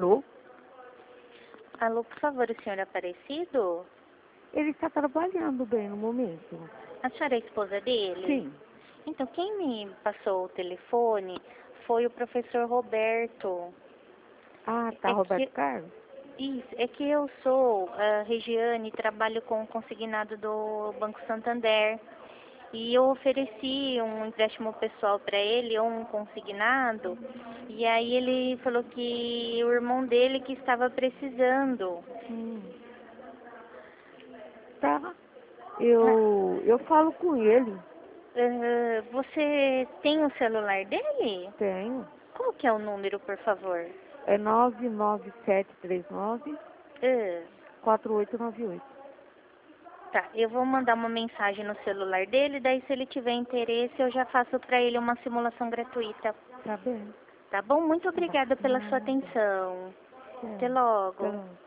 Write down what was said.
Alô? Alô, por favor, o senhor Aparecido? Ele está trabalhando bem no momento. A senhora é a esposa dele? Sim. Então, quem me passou o telefone foi o professor Roberto. Ah, tá, É Roberto que, Carlos? isso, é que eu sou a Regiane, trabalho com o consignado do Banco Santander. E eu ofereci um empréstimo pessoal para ele, ou um consignado, e aí ele falou que o irmão dele que estava precisando. Tá. Ah, Eu falo com ele. você tem o celular dele? Tenho. Qual que é o número, por favor? É 99739 Ah, 4898. tá, eu vou mandar uma mensagem no celular dele, daí se ele tiver interesse eu já faço para ele uma simulação gratuita. Tá bem. Tá bom? Muito Tá bom. obrigada pela sua Nada. atenção. Até Tchau. logo. Tchau.